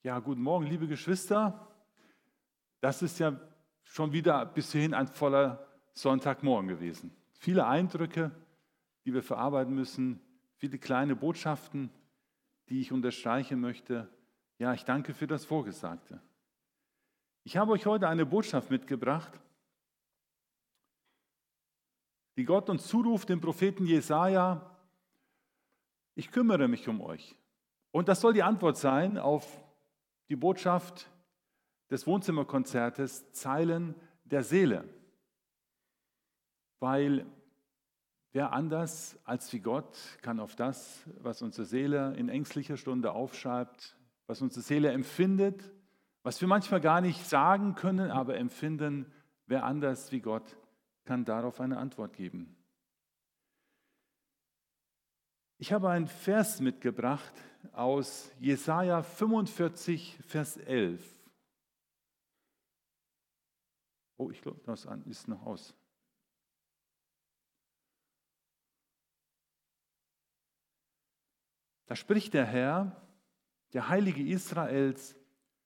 Ja, guten Morgen, liebe Geschwister. Das ist ja schon wieder bis hierhin ein voller Sonntagmorgen gewesen. Viele Eindrücke, die wir verarbeiten müssen, viele kleine Botschaften, die ich unterstreichen möchte. Ja, ich danke für das Vorgesagte. Ich habe euch heute eine Botschaft mitgebracht, die Gott uns zuruft, dem Propheten Jesaja: Ich kümmere mich um euch. Und das soll die Antwort sein auf die Botschaft des Wohnzimmerkonzertes Zeilen der Seele. Weil wer anders als wie Gott kann auf das, was unsere Seele in ängstlicher Stunde aufschreibt, was unsere Seele empfindet, was wir manchmal gar nicht sagen können, aber empfinden, wer anders wie Gott kann darauf eine Antwort geben. Ich habe einen Vers mitgebracht aus Jesaja 45, Vers 11. Oh, ich glaube, das ist noch aus. Da spricht der Herr, der Heilige Israels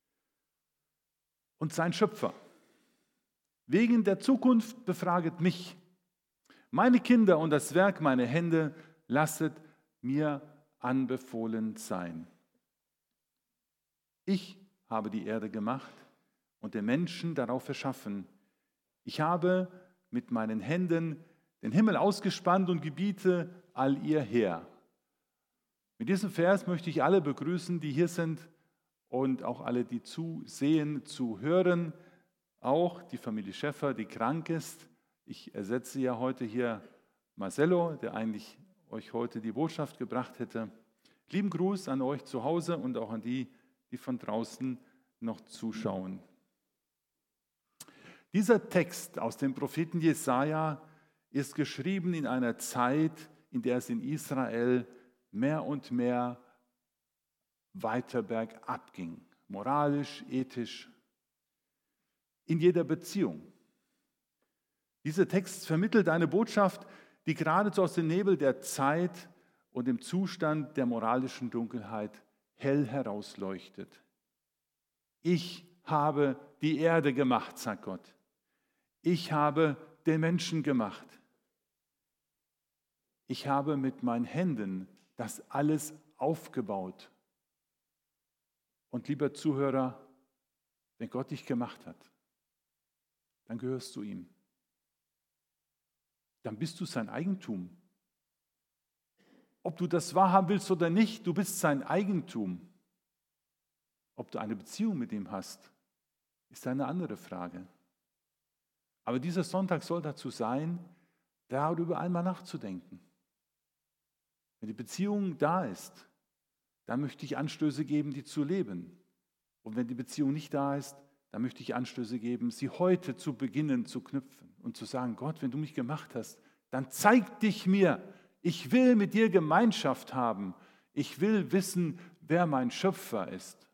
und sein Schöpfer: Wegen der Zukunft befraget mich. Meine Kinder und das Werk meiner Hände lasset mir anbefohlen sein. Ich habe die Erde gemacht und den Menschen darauf erschaffen. Ich habe mit meinen Händen den Himmel ausgespannt und gebiete all ihr Heer. Mit diesem Vers möchte ich alle begrüßen, die hier sind, und auch alle, die zusehen, zuhören, auch die Familie Schäffer, die krank ist. Ich ersetze ja heute hier Marcello, der eigentlich euch heute die Botschaft gebracht hätte. Lieben Gruß an euch zu Hause und auch an die, die von draußen noch zuschauen. Dieser Text aus dem Propheten Jesaja ist geschrieben in einer Zeit, in der es in Israel mehr und mehr weiter bergab ging, moralisch, ethisch, in jeder Beziehung. Dieser Text vermittelt eine Botschaft, die geradezu aus dem Nebel der Zeit und dem Zustand der moralischen Dunkelheit hell herausleuchtet. Ich habe die Erde gemacht, sagt Gott. Ich habe den Menschen gemacht. Ich habe mit meinen Händen das alles aufgebaut. Und lieber Zuhörer, wenn Gott dich gemacht hat, dann gehörst du ihm. Dann bist du sein Eigentum. Ob du das wahrhaben willst oder nicht, du bist sein Eigentum. Ob du eine Beziehung mit ihm hast, ist eine andere Frage. Aber dieser Sonntag soll dazu sein, darüber einmal nachzudenken. Wenn die Beziehung da ist, dann möchte ich Anstöße geben, die zu leben. Und wenn die Beziehung nicht da ist, dann möchte ich Anstöße geben, sie heute zu beginnen zu knüpfen und zu sagen: Gott, wenn du mich gemacht hast, dann zeig dich mir. Ich will mit dir Gemeinschaft haben. Ich will wissen, wer mein Schöpfer ist.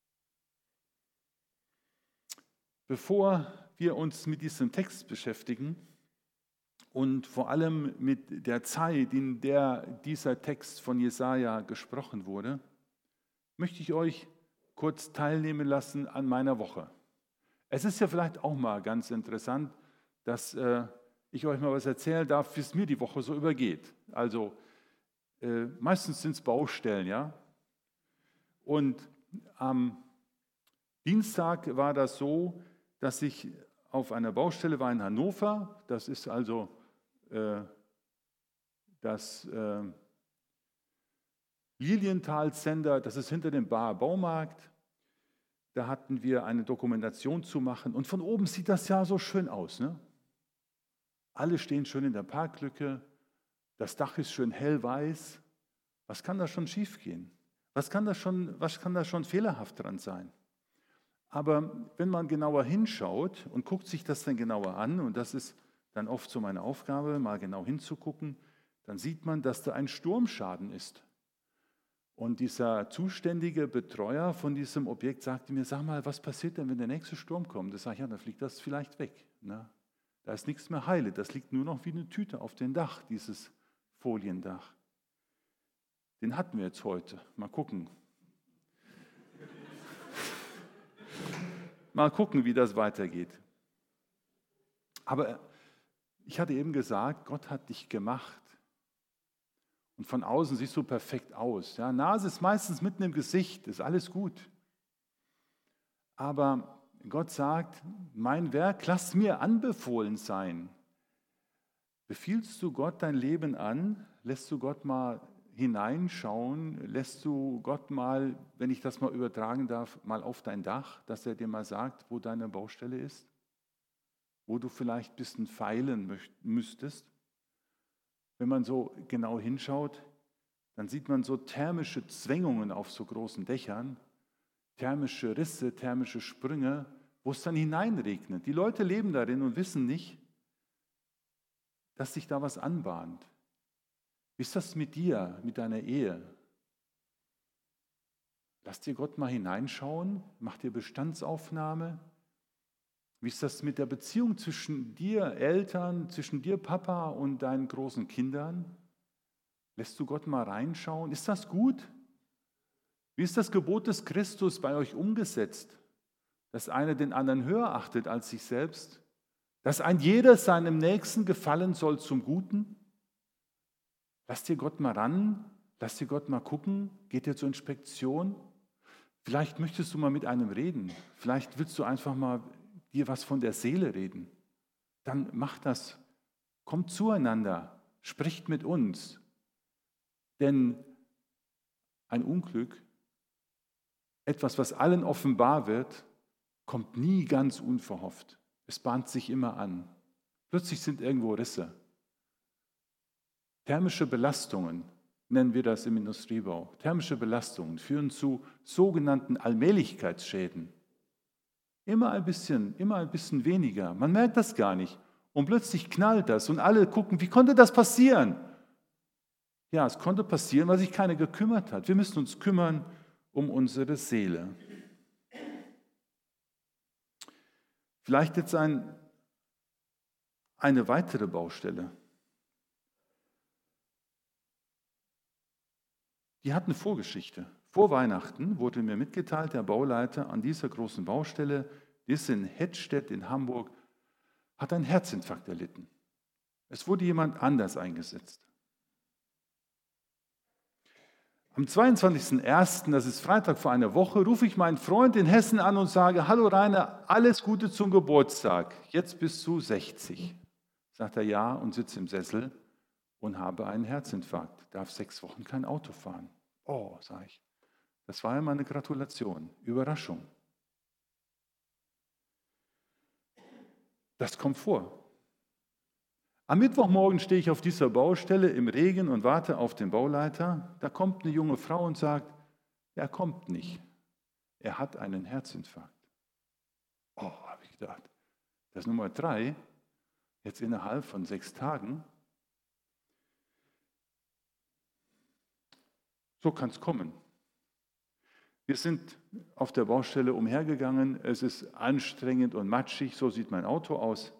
Bevor wir uns mit diesem Text beschäftigen und vor allem mit der Zeit, in der dieser Text von Jesaja gesprochen wurde, möchte ich euch kurz teilnehmen lassen an meiner Woche. Es ist ja vielleicht auch mal ganz interessant, dass ich euch mal was erzählen darf, wie es mir die Woche so übergeht. Also meistens sind es Baustellen, ja. Und am Dienstag war das so, dass ich auf einer Baustelle war in Hannover. Das ist also das Lilienthal-Center, das ist hinter dem Baar Baumarkt. Da hatten wir eine Dokumentation zu machen und von oben sieht das ja so schön aus, ne? Alle stehen schön in der Parklücke, das Dach ist schön hellweiß. Was kann da schon schiefgehen? Was kann da schon fehlerhaft dran sein? Aber wenn man genauer hinschaut und guckt sich das dann genauer an, und das ist dann oft so meine Aufgabe, mal genau hinzugucken, dann sieht man, dass da ein Sturmschaden ist. Und dieser zuständige Betreuer von diesem Objekt sagte mir: Sag mal, was passiert denn, wenn der nächste Sturm kommt? Da sage ich: Ja, dann fliegt das vielleicht weg. Ne? Da ist nichts mehr heile, das liegt nur noch wie eine Tüte auf dem Dach, dieses Foliendach. Den hatten wir jetzt heute. Mal gucken. mal gucken, wie das weitergeht. Aber ich hatte eben gesagt, Gott hat dich gemacht. Und von außen siehst du perfekt aus. Ja, Nase ist meistens mitten im Gesicht, ist alles gut. Aber Gott sagt, mein Werk, lass mir anbefohlen sein. Befiehlst du Gott dein Leben an? Lässt du Gott mal hineinschauen? Lässt du Gott mal, wenn ich das mal übertragen darf, mal auf dein Dach, dass er dir mal sagt, wo deine Baustelle ist? Wo du vielleicht ein bisschen feilen müsstest? Wenn man so genau hinschaut, dann sieht man so thermische Zwängungen auf so großen Dächern, thermische Risse, thermische Sprünge, wo es dann hineinregnet. Die Leute leben darin und wissen nicht, dass sich da was anbahnt. Wie ist das mit dir, mit deiner Ehe? Lass dir Gott mal hineinschauen, mach dir Bestandsaufnahme. Wie ist das mit der Beziehung zwischen dir Eltern, zwischen dir Papa und deinen großen Kindern? Lässt du Gott mal reinschauen? Ist das gut? Wie ist das Gebot des Christus bei euch umgesetzt? Dass einer den anderen höher achtet als sich selbst? Dass ein jeder seinem Nächsten gefallen soll zum Guten? Lass dir Gott mal ran, lass dir Gott mal gucken, geht dir zur Inspektion. Vielleicht möchtest du mal mit einem reden, vielleicht willst du einfach mal dir was von der Seele reden. Dann mach das, kommt zueinander, spricht mit uns. Denn ein Unglück, etwas, was allen offenbar wird, kommt nie ganz unverhofft. Es bahnt sich immer an. Plötzlich sind irgendwo Risse. Thermische Belastungen, nennen wir das im Industriebau. Thermische Belastungen führen zu sogenannten Allmählichkeitsschäden. Immer ein bisschen weniger. Man merkt das gar nicht. Und plötzlich knallt das und alle gucken, wie konnte das passieren? Ja, es konnte passieren, weil sich keiner gekümmert hat. Wir müssen uns kümmern um unsere Seele. Vielleicht jetzt eine weitere Baustelle. Die hat eine Vorgeschichte. Vor Weihnachten wurde mir mitgeteilt, der Bauleiter an dieser großen Baustelle, die ist in Hettstedt in Hamburg, hat einen Herzinfarkt erlitten. Es wurde jemand anders eingesetzt. Am 22.01., das ist Freitag vor einer Woche, rufe ich meinen Freund in Hessen an und sage, hallo Rainer, alles Gute zum Geburtstag, jetzt bist du 60. Sagt er ja und sitze im Sessel und habe einen Herzinfarkt, darf 6 Wochen kein Auto fahren. Oh, sage ich, das war ja mal eine Gratulation, Überraschung. Das kommt vor. Am Mittwochmorgen stehe ich auf dieser Baustelle im Regen und warte auf den Bauleiter. Da kommt eine junge Frau und sagt, er kommt nicht. Er hat einen Herzinfarkt. Oh, habe ich gedacht. Das ist Nummer 3, jetzt innerhalb von 6 Tagen. So kann es kommen. Wir sind auf der Baustelle umhergegangen. Es ist anstrengend und matschig, so sieht mein Auto aus.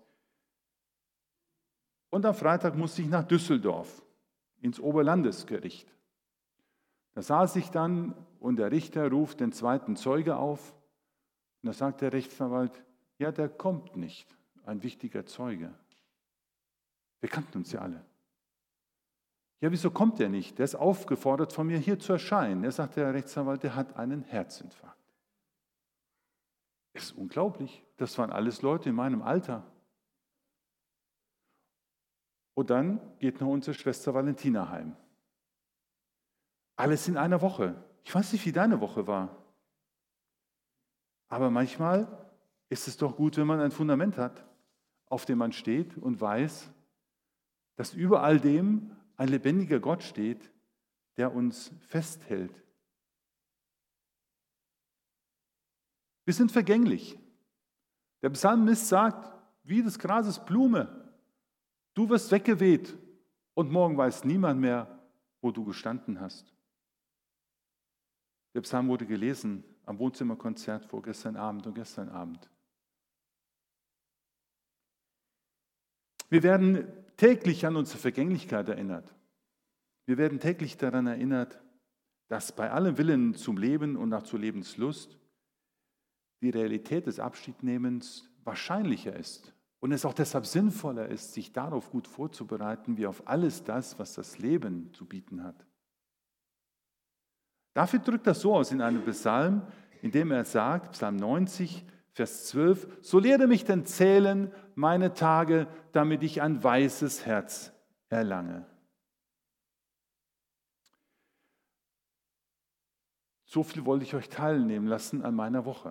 Und am Freitag musste ich nach Düsseldorf, ins Oberlandesgericht. Da saß ich dann und der Richter ruft den zweiten Zeuge auf. Und da sagt der Rechtsanwalt, ja, der kommt nicht, ein wichtiger Zeuge. Wir kannten uns ja alle. Ja, wieso kommt er nicht? Der ist aufgefordert von mir, hier zu erscheinen. Er sagt, der Rechtsanwalt, der hat einen Herzinfarkt. Es ist unglaublich. Das waren alles Leute in meinem Alter. Und dann geht noch unsere Schwester Valentina heim. Alles in einer Woche. Ich weiß nicht, wie deine Woche war. Aber manchmal ist es doch gut, wenn man ein Fundament hat, auf dem man steht und weiß, dass über all dem ein lebendiger Gott steht, der uns festhält. Wir sind vergänglich. Der Psalmist sagt, wie des Grases Blume, du wirst weggeweht und morgen weiß niemand mehr, wo du gestanden hast. Der Psalm wurde gelesen am Wohnzimmerkonzert vorgestern Abend und gestern Abend. Wir werden täglich an unsere Vergänglichkeit erinnert. Wir werden täglich daran erinnert, dass bei allem Willen zum Leben und nach zur Lebenslust die Realität des Abschiednehmens wahrscheinlicher ist und es auch deshalb sinnvoller ist, sich darauf gut vorzubereiten, wie auf alles das, was das Leben zu bieten hat. David drückt das so aus in einem Psalm, in dem er sagt, Psalm 90, Vers 12, so lehre mich denn zählen meine Tage, damit ich ein weises Herz erlange. So viel wollte ich euch teilnehmen lassen an meiner Woche.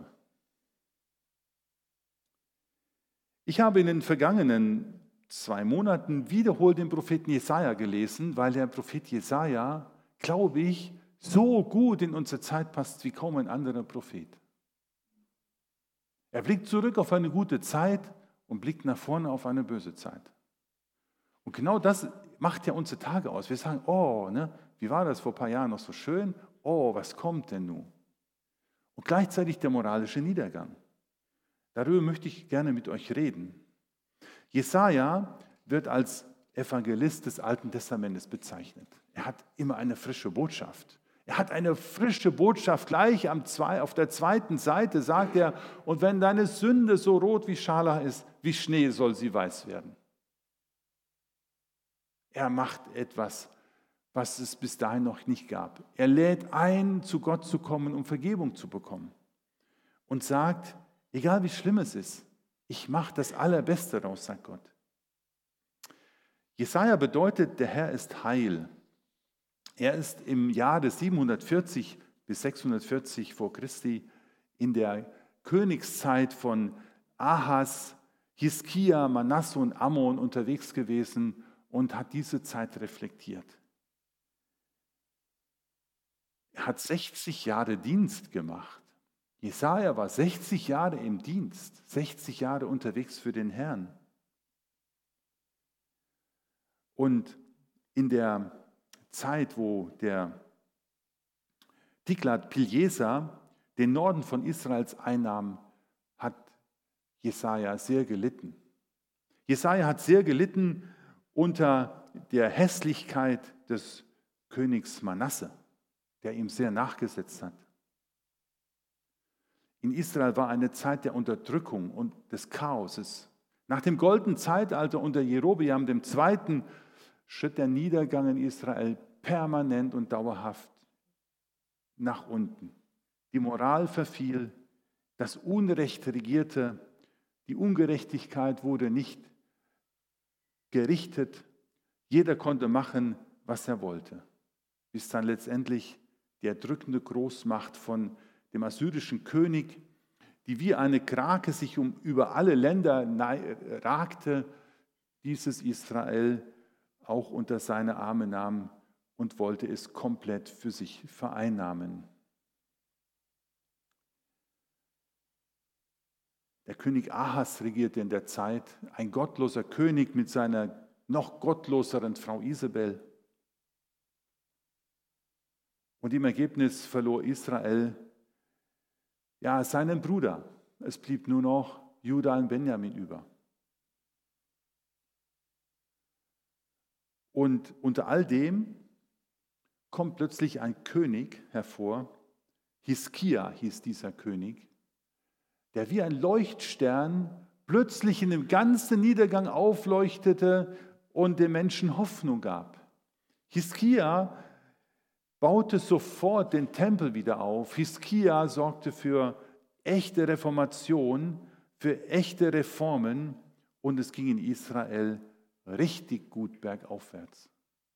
Ich habe in den vergangenen 2 Monaten wiederholt den Propheten Jesaja gelesen, weil der Prophet Jesaja, glaube ich, so gut in unsere Zeit passt wie kaum ein anderer Prophet. Er blickt zurück auf eine gute Zeit und blickt nach vorne auf eine böse Zeit. Und genau das macht ja unsere Tage aus. Wir sagen, oh, wie war das vor ein paar Jahren noch so schön? Oh, was kommt denn nun? Und gleichzeitig der moralische Niedergang. Darüber möchte ich gerne mit euch reden. Jesaja wird als Evangelist des Alten Testamentes bezeichnet. Er hat immer eine frische Botschaft. Er hat eine frische Botschaft. Gleich auf der 2. Seite sagt er, und wenn deine Sünde so rot wie Scharlach ist, wie Schnee soll sie weiß werden. Er macht etwas, was es bis dahin noch nicht gab. Er lädt ein, zu Gott zu kommen, um Vergebung zu bekommen. Und sagt, egal wie schlimm es ist, ich mache das Allerbeste daraus, sagt Gott. Jesaja bedeutet, der Herr ist Heil. Er ist im Jahre 740 bis 640 vor Christi in der Königszeit von Ahas, Hiskia, Manasse und Ammon unterwegs gewesen und hat diese Zeit reflektiert. Er hat 60 Jahre Dienst gemacht. Jesaja war 60 Jahre im Dienst, 60 Jahre unterwegs für den Herrn. Und in der Zeit, wo der Tiglat-Pileser den Norden von Israels einnahm, hat Jesaja sehr gelitten. Jesaja hat sehr gelitten unter der Hässlichkeit des Königs Manasse, der ihm sehr nachgesetzt hat. In Israel war eine Zeit der Unterdrückung und des Chaoses. Nach dem goldenen Zeitalter unter Jerobeam II. Schritt der Niedergang in Israel permanent und dauerhaft nach unten. Die Moral verfiel, das Unrecht regierte, die Ungerechtigkeit wurde nicht gerichtet, jeder konnte machen, was er wollte, bis dann letztendlich die erdrückende Großmacht von dem assyrischen König, die wie eine Krake sich über alle Länder ragte, dieses Israel auch unter seine Arme nahm und wollte es komplett für sich vereinnahmen. Der König Ahas regierte in der Zeit, ein gottloser König mit seiner noch gottloseren Frau Isabel. Und im Ergebnis verlor Israel seinen Bruder. Es blieb nur noch Juda und Benjamin über. Und unter all dem kommt plötzlich ein König hervor, Hiskia hieß dieser König, der wie ein Leuchtstern plötzlich in dem ganzen Niedergang aufleuchtete und den Menschen Hoffnung gab. Hiskia baute sofort den Tempel wieder auf. Hiskia sorgte für echte Reformation, für echte Reformen und es ging in Israel richtig gut bergaufwärts.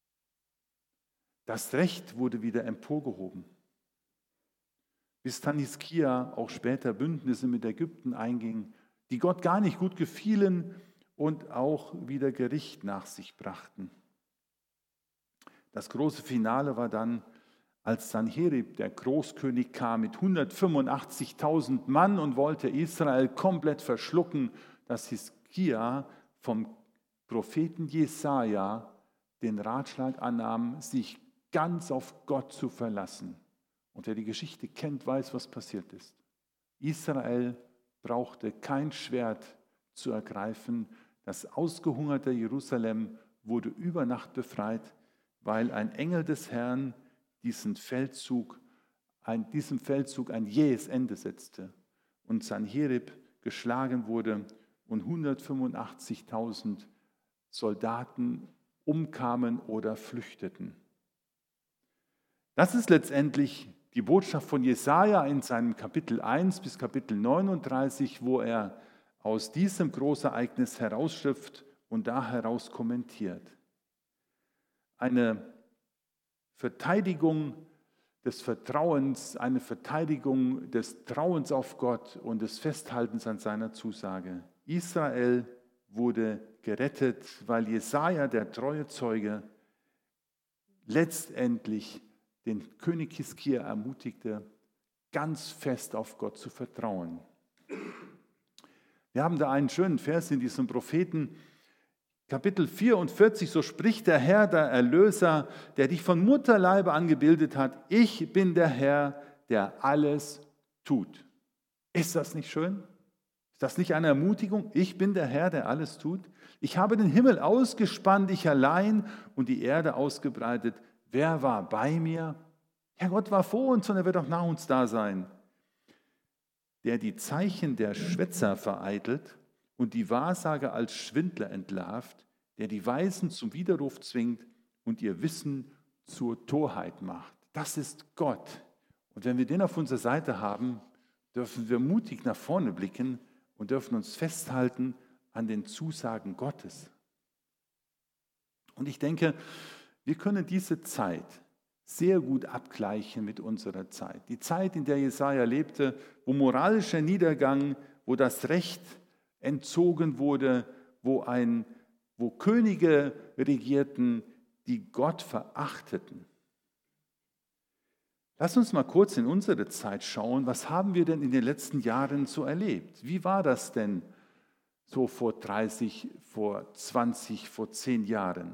Das Recht wurde wieder emporgehoben. Bis dann Hiskia auch später Bündnisse mit Ägypten einging, die Gott gar nicht gut gefielen und auch wieder Gericht nach sich brachten. Das große Finale war dann, als Sanherib, der Großkönig, kam mit 185.000 Mann und wollte Israel komplett verschlucken, dass Hiskia vom Propheten Jesaja den Ratschlag annahm, sich ganz auf Gott zu verlassen. Und wer die Geschichte kennt, weiß, was passiert ist. Israel brauchte kein Schwert zu ergreifen. Das ausgehungerte Jerusalem wurde über Nacht befreit, weil ein Engel des Herrn diesem Feldzug ein jähes Ende setzte. und Sanherib geschlagen wurde und 185.000 Soldaten umkamen oder flüchteten. Das ist letztendlich die Botschaft von Jesaja in seinem Kapitel 1 bis Kapitel 39, wo er aus diesem Großereignis herausschöpft und da heraus kommentiert. Eine Verteidigung des Vertrauens, eine Verteidigung des Trauens auf Gott und des Festhaltens an seiner Zusage. Israel wurde gerettet, weil Jesaja, der treue Zeuge, letztendlich den König Hiskia ermutigte, ganz fest auf Gott zu vertrauen. Wir haben da einen schönen Vers in diesem Propheten, Kapitel 44, so spricht der Herr, der Erlöser, der dich von Mutterleibe angebildet hat. Ich bin der Herr, der alles tut. Ist das nicht schön? Ist das nicht eine Ermutigung? Ich bin der Herr, der alles tut. Ich habe den Himmel ausgespannt, ich allein, und die Erde ausgebreitet. Wer war bei mir? Ja, Gott war vor uns und er wird auch nach uns da sein. Der die Zeichen der Schwätzer vereitelt und die Wahrsager als Schwindler entlarvt, der die Weisen zum Widerruf zwingt und ihr Wissen zur Torheit macht. Das ist Gott. Und wenn wir den auf unserer Seite haben, dürfen wir mutig nach vorne blicken und dürfen uns festhalten an den Zusagen Gottes. Und ich denke, wir können diese Zeit sehr gut abgleichen mit unserer Zeit. Die Zeit, in der Jesaja lebte, wo moralischer Niedergang, wo das Recht entzogen wurde, wo Könige regierten, die Gott verachteten. Lass uns mal kurz in unsere Zeit schauen, was haben wir denn in den letzten Jahren so erlebt? Wie war das denn so vor 30, vor 20, vor 10 Jahren?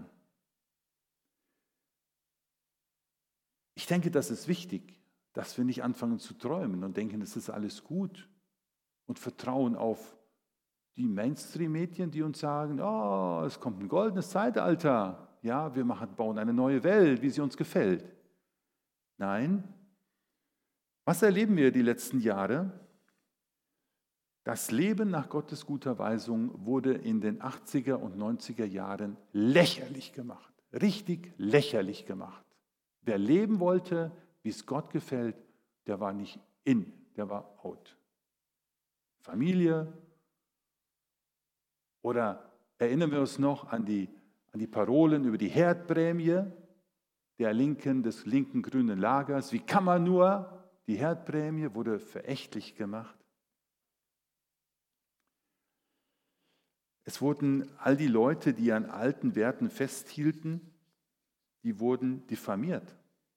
Ich denke, das ist wichtig, dass wir nicht anfangen zu träumen und denken, es ist alles gut und vertrauen auf die Mainstream-Medien, die uns sagen, oh, es kommt ein goldenes Zeitalter, ja, wir bauen eine neue Welt, wie sie uns gefällt. Nein, was erleben wir die letzten Jahre? Das Leben nach Gottes guter Weisung wurde in den 80er und 90er Jahren lächerlich gemacht, richtig lächerlich gemacht. Wer leben wollte, wie es Gott gefällt, der war nicht in, der war out. Familie, oder erinnern wir uns noch an die Parolen über die Herdprämie des linken grünen Lagers. Wie kann man nur? Die Herdprämie wurde verächtlich gemacht. Es wurden all die Leute, die an alten Werten festhielten, die wurden diffamiert.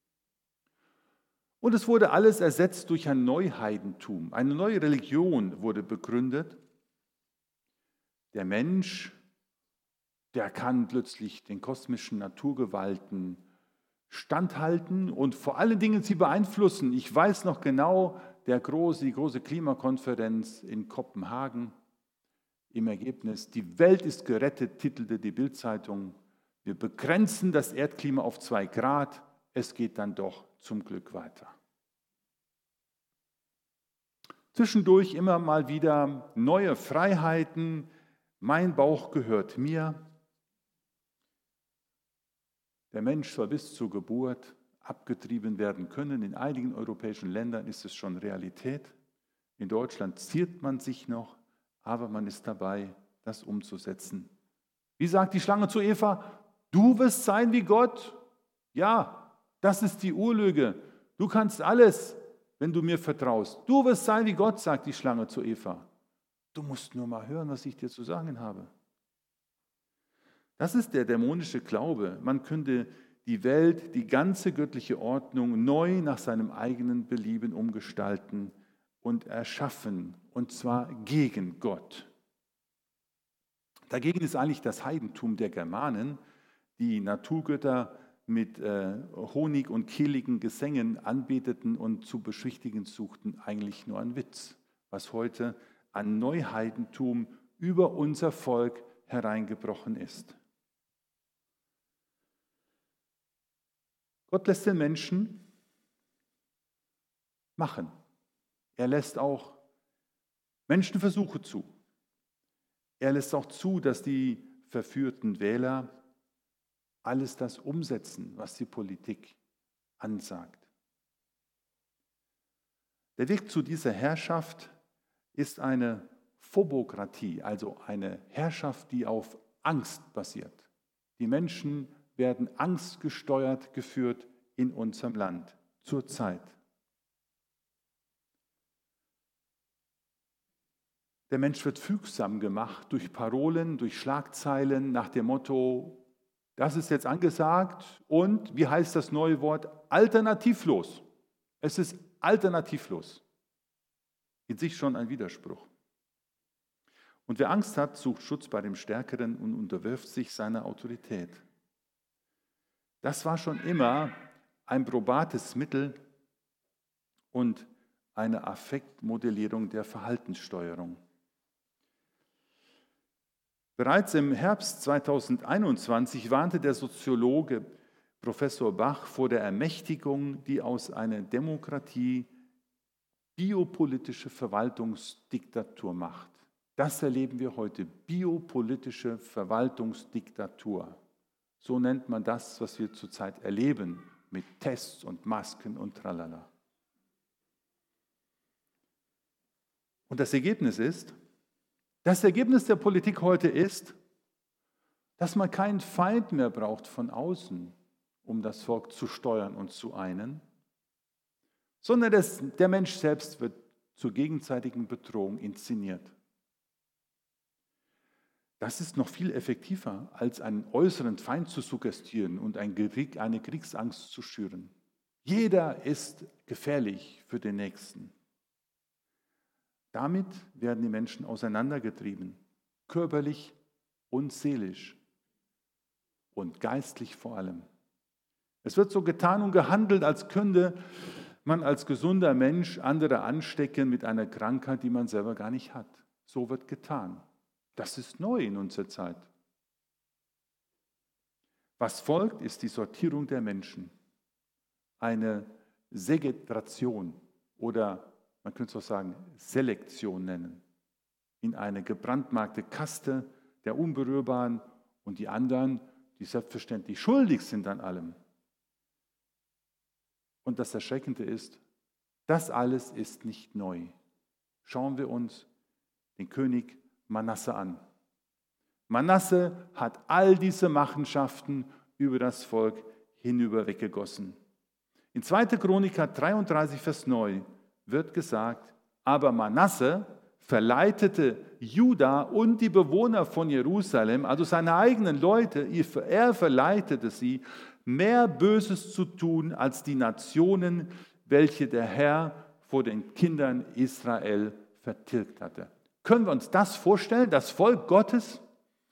Und es wurde alles ersetzt durch ein Neuheidentum. Eine neue Religion wurde begründet. Der Mensch, der kann plötzlich den kosmischen Naturgewalten standhalten und vor allen Dingen sie beeinflussen. Ich weiß noch genau, die große Klimakonferenz in Kopenhagen, im Ergebnis, die Welt ist gerettet, titelte die Bild-Zeitung. Wir begrenzen das Erdklima auf 2 Grad, es geht dann doch zum Glück weiter. Zwischendurch immer mal wieder neue Freiheiten, mein Bauch gehört mir. Der Mensch soll bis zur Geburt abgetrieben werden können. In einigen europäischen Ländern ist es schon Realität. In Deutschland ziert man sich noch, aber man ist dabei, das umzusetzen. Wie sagt die Schlange zu Eva? Du wirst sein wie Gott. Ja, das ist die Urlüge. Du kannst alles, wenn du mir vertraust. Du wirst sein wie Gott, sagt die Schlange zu Eva. Du musst nur mal hören, was ich dir zu sagen habe. Das ist der dämonische Glaube. Man könnte die Welt, die ganze göttliche Ordnung neu nach seinem eigenen Belieben umgestalten und erschaffen, und zwar gegen Gott. Dagegen ist eigentlich das Heidentum der Germanen, die Naturgötter mit Honig und kehligen Gesängen anbeteten und zu beschwichtigen suchten, eigentlich nur ein Witz, was heute an Neuheidentum über unser Volk hereingebrochen ist. Gott lässt den Menschen machen. Er lässt auch Menschenversuche zu. Er lässt auch zu, dass die verführten Wähler alles das umsetzen, was die Politik ansagt. Der Weg zu dieser Herrschaft ist eine Phobokratie, also eine Herrschaft, die auf Angst basiert. Die Menschen werden angstgesteuert geführt in unserem Land zurzeit. Der Mensch wird fügsam gemacht durch Parolen, durch Schlagzeilen nach dem Motto, das ist jetzt angesagt und, wie heißt das neue Wort, alternativlos. Es ist alternativlos. In sich schon ein Widerspruch. Und wer Angst hat, sucht Schutz bei dem Stärkeren und unterwirft sich seiner Autorität. Das war schon immer ein probates Mittel und eine Affektmodellierung der Verhaltenssteuerung. Bereits im Herbst 2021 warnte der Soziologe Professor Bach vor der Ermächtigung, die aus einer Demokratie biopolitische Verwaltungsdiktatur macht. Das erleben wir heute, biopolitische Verwaltungsdiktatur. So nennt man das, was wir zurzeit erleben, mit Tests und Masken und tralala. Und das Ergebnis der Politik heute ist, dass man keinen Feind mehr braucht von außen, um das Volk zu steuern und zu einen, sondern der Mensch selbst wird zur gegenseitigen Bedrohung inszeniert. Das ist noch viel effektiver, als einen äußeren Feind zu suggestieren und eine Kriegsangst zu schüren. Jeder ist gefährlich für den Nächsten. Damit werden die Menschen auseinandergetrieben, körperlich und seelisch und geistlich vor allem. Es wird so getan und gehandelt, als könnte man als gesunder Mensch andere anstecken mit einer Krankheit, die man selber gar nicht hat. So wird getan. Das ist neu in unserer Zeit. Was folgt, ist die Sortierung der Menschen. Eine Segregation oder man könnte es auch sagen, Selektion nennen. In eine gebrandmarkte Kaste der Unberührbaren und die anderen, die selbstverständlich schuldig sind an allem. Und das Erschreckende ist, das alles ist nicht neu. Schauen wir uns den König Manasse an. Manasse hat all diese Machenschaften über das Volk hinüber weggegossen. In 2. Chroniker 33, Vers 9 wird gesagt, aber Manasse verleitete Juda und die Bewohner von Jerusalem, also seine eigenen Leute, er verleitete sie, mehr Böses zu tun als die Nationen, welche der Herr vor den Kindern Israel vertilgt hatte. Können wir uns das vorstellen? Das Volk Gottes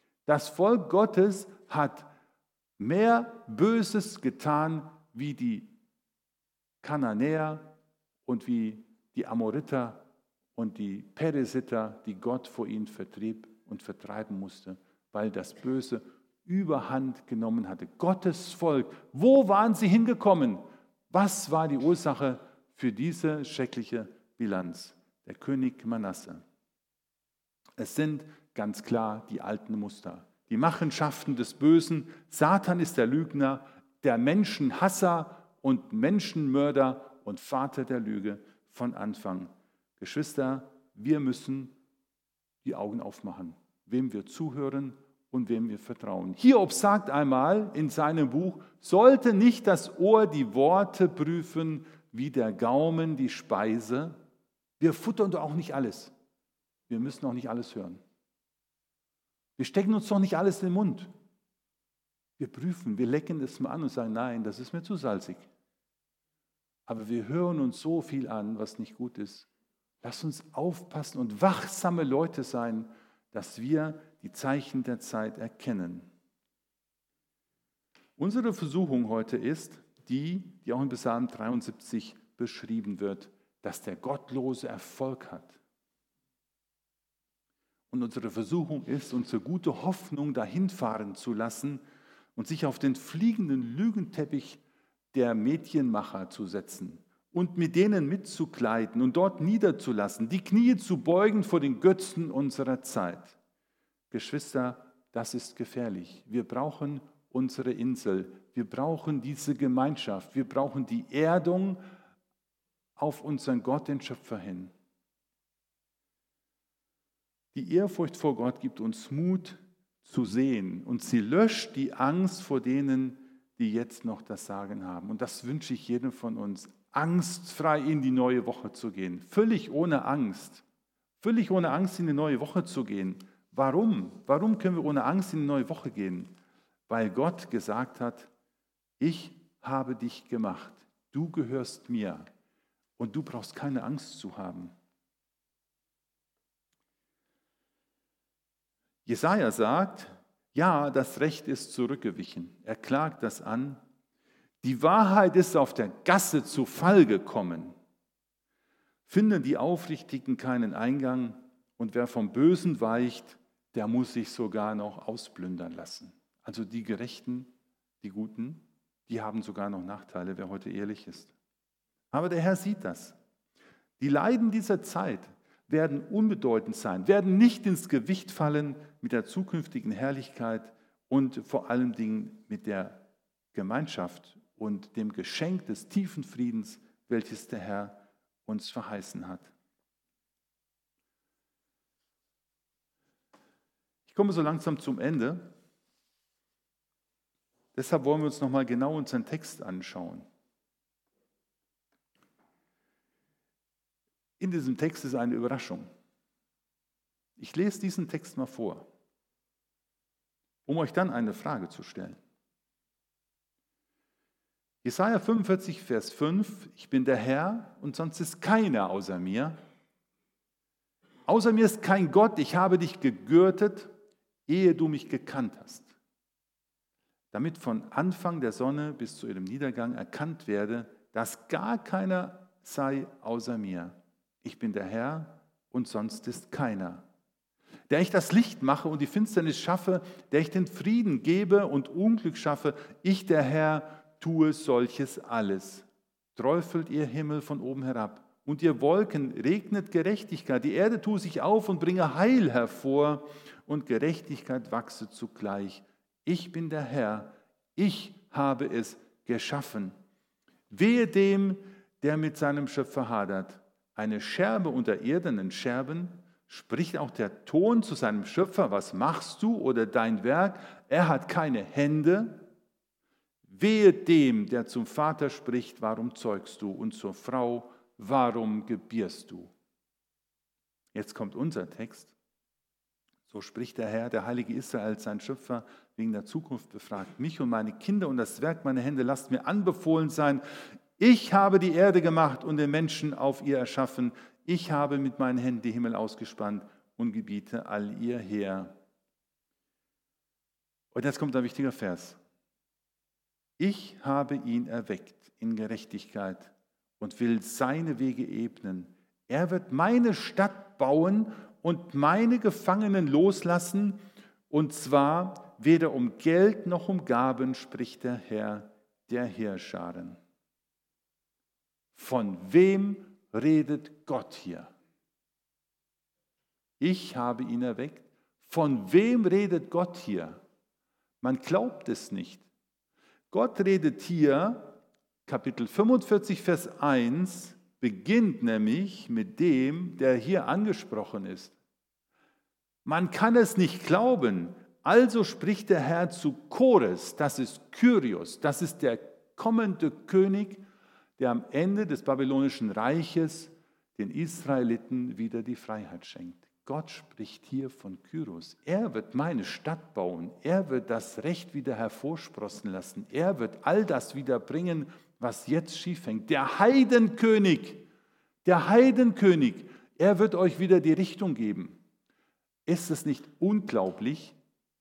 hat mehr Böses getan wie die Kananäer und wie die Amoriter und die Peresiter, die Gott vor ihnen vertrieb und vertreiben musste, weil das Böse Überhand genommen hatte. Gottes Volk, wo waren sie hingekommen? Was war die Ursache für diese schreckliche Bilanz? Der König Manasse. Es sind ganz klar die alten Muster. Die Machenschaften des Bösen. Satan ist der Lügner, der Menschenhasser und Menschenmörder und Vater der Lüge von Anfang. Geschwister, wir müssen die Augen aufmachen, wem wir zuhören und wem wir vertrauen. Hiob sagt einmal in seinem Buch, sollte nicht das Ohr die Worte prüfen, wie der Gaumen die Speise? Wir futtern doch auch nicht alles. Wir müssen auch nicht alles hören. Wir stecken uns doch nicht alles in den Mund. Wir prüfen, wir lecken es mal an und sagen, nein, das ist mir zu salzig. Aber wir hören uns so viel an, was nicht gut ist. Lass uns aufpassen und wachsame Leute sein, dass wir die Zeichen der Zeit erkennen. Unsere Versuchung heute ist die auch in Psalm 73 beschrieben wird, dass der Gottlose Erfolg hat. Und unsere Versuchung ist, unsere gute Hoffnung dahin fahren zu lassen und sich auf den fliegenden Lügenteppich der Medienmacher zu setzen und mit denen mitzugleiten und dort niederzulassen, die Knie zu beugen vor den Götzen unserer Zeit. Geschwister, das ist gefährlich. Wir brauchen unsere Insel. Wir brauchen diese Gemeinschaft. Wir brauchen die Erdung auf unseren Gott, den Schöpfer hin. Die Ehrfurcht vor Gott gibt uns Mut zu sehen und sie löscht die Angst vor denen, die jetzt noch das Sagen haben. Und das wünsche ich jedem von uns, angstfrei in die neue Woche zu gehen. Völlig ohne Angst. Völlig ohne Angst in die neue Woche zu gehen. Warum? Warum können wir ohne Angst in die neue Woche gehen? Weil Gott gesagt hat, ich habe dich gemacht. Du gehörst mir. Und du brauchst keine Angst zu haben. Jesaja sagt, ja, das Recht ist zurückgewichen. Er klagt das an. Die Wahrheit ist auf der Gasse zu Fall gekommen. Finden die Aufrichtigen keinen Eingang und wer vom Bösen weicht, der muss sich sogar noch ausplündern lassen. Also die Gerechten, die Guten, die haben sogar noch Nachteile, wer heute ehrlich ist. Aber der Herr sieht das. Die Leiden dieser Zeit werden unbedeutend sein, werden nicht ins Gewicht fallen mit der zukünftigen Herrlichkeit und vor allen Dingen mit der Gemeinschaft und dem Geschenk des tiefen Friedens, welches der Herr uns verheißen hat. Ich komme so langsam zum Ende. Deshalb wollen wir uns nochmal genau unseren Text anschauen. In diesem Text ist eine Überraschung. Ich lese diesen Text mal vor, um euch dann eine Frage zu stellen. Jesaja 45, Vers 5, ich bin der Herr und sonst ist keiner außer mir. Außer mir ist kein Gott, ich habe dich gegürtet, ehe du mich gekannt hast. Damit von Anfang der Sonne bis zu ihrem Niedergang erkannt werde, dass gar keiner sei außer mir. Ich bin der Herr und sonst ist keiner. Der ich das Licht mache und die Finsternis schaffe, der ich den Frieden gebe und Unglück schaffe, ich der Herr tue solches alles. Träufelt ihr Himmel von oben herab und ihr Wolken regnet Gerechtigkeit. Die Erde tue sich auf und bringe Heil hervor und Gerechtigkeit wachse zugleich. Ich bin der Herr, ich habe es geschaffen. Wehe dem, der mit seinem Schöpfer hadert. Eine Scherbe unter irdenen Scherben, spricht auch der Ton zu seinem Schöpfer, was machst du oder dein Werk? Er hat keine Hände. Wehe dem, der zum Vater spricht, warum zeugst du? Und zur Frau, warum gebierst du? Jetzt kommt unser Text. So spricht der Herr, der Heilige Israel, sein Schöpfer, wegen der Zukunft befragt. Mich und meine Kinder und das Werk meiner Hände lasst mir anbefohlen sein. Ich habe die Erde gemacht und den Menschen auf ihr erschaffen. Ich habe mit meinen Händen die Himmel ausgespannt und gebiete all ihr Heer. Und jetzt kommt ein wichtiger Vers. Ich habe ihn erweckt in Gerechtigkeit und will seine Wege ebnen. Er wird meine Stadt bauen und meine Gefangenen loslassen, und zwar weder um Geld noch um Gaben, spricht der Herr der Heerscharen. Von wem redet Gott hier? Ich habe ihn erweckt. Von wem redet Gott hier? Man glaubt es nicht. Gott redet hier, Kapitel 45, Vers 1, beginnt nämlich mit dem, der hier angesprochen ist. Man kann es nicht glauben. Also spricht der Herr zu Kores, das ist Kyrios, das ist der kommende König, der am Ende des babylonischen Reiches den Israeliten wieder die Freiheit schenkt. Gott spricht hier von Kyros. Er wird meine Stadt bauen. Er wird das Recht wieder hervorsprossen lassen. Er wird all das wieder bringen, was jetzt schief hängt. Der Heidenkönig, er wird euch wieder die Richtung geben. Ist es nicht unglaublich?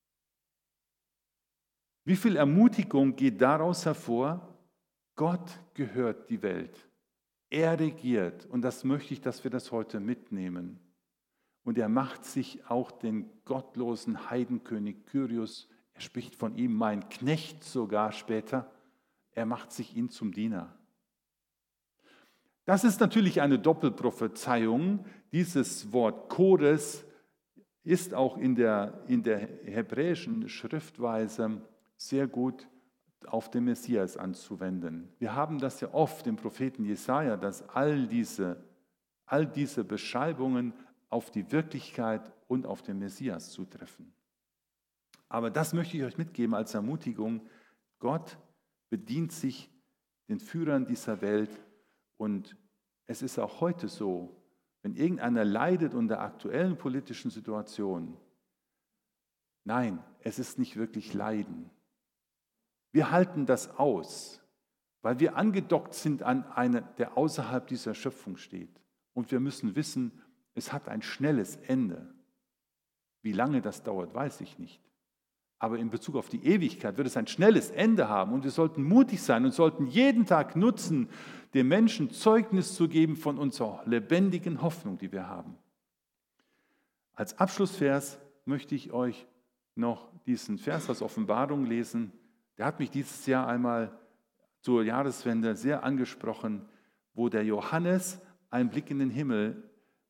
Wie viel Ermutigung geht daraus hervor? Gott gehört die Welt. Er regiert. Und das möchte ich, dass wir das heute mitnehmen. Und er macht sich auch den gottlosen Heidenkönig Kyrios, er spricht von ihm, mein Knecht sogar später, er macht sich ihn zum Diener. Das ist natürlich eine Doppelprophezeiung. Dieses Wort Chores ist auch in der hebräischen Schriftweise sehr gut auf den Messias anzuwenden. Wir haben das ja oft im Propheten Jesaja, dass all diese Beschreibungen auf die Wirklichkeit und auf den Messias zutreffen. Aber das möchte ich euch mitgeben als Ermutigung. Gott bedient sich den Führern dieser Welt und es ist auch heute so, wenn irgendeiner leidet unter aktuellen politischen Situationen, nein, es ist nicht wirklich Leiden. Wir halten das aus, weil wir angedockt sind an einen, der außerhalb dieser Schöpfung steht. Und wir müssen wissen, es hat ein schnelles Ende. Wie lange das dauert, weiß ich nicht. Aber in Bezug auf die Ewigkeit wird es ein schnelles Ende haben und wir sollten mutig sein und sollten jeden Tag nutzen, den Menschen Zeugnis zu geben von unserer lebendigen Hoffnung, die wir haben. Als Abschlussvers möchte ich euch noch diesen Vers aus Offenbarung lesen. Der hat mich dieses Jahr einmal zur Jahreswende sehr angesprochen, wo der Johannes einen Blick in den Himmel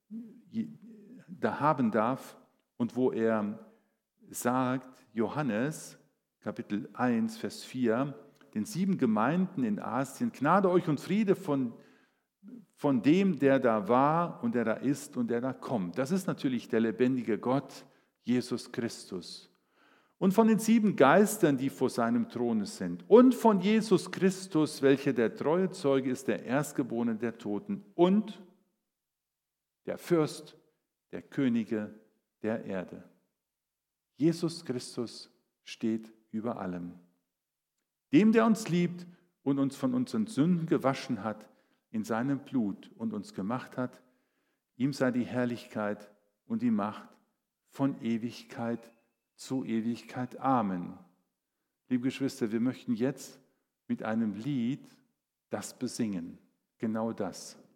da haben darf und wo er sagt, Johannes, Kapitel 1, Vers 4, den 7 Gemeinden in Asien, Gnade euch und Friede von dem, der da war und der da ist und der da kommt. Das ist natürlich der lebendige Gott, Jesus Christus. Und von den 7 Geistern, die vor seinem Throne sind. Und von Jesus Christus, welcher der treue Zeuge ist, der Erstgeborene der Toten. Und der Fürst der Könige der Erde. Jesus Christus steht über allem. Dem, der uns liebt und uns von unseren Sünden gewaschen hat in seinem Blut und uns gemacht hat, ihm sei die Herrlichkeit und die Macht von Ewigkeit zu Ewigkeit. Amen. Liebe Geschwister, wir möchten jetzt mit einem Lied das besingen. Genau das.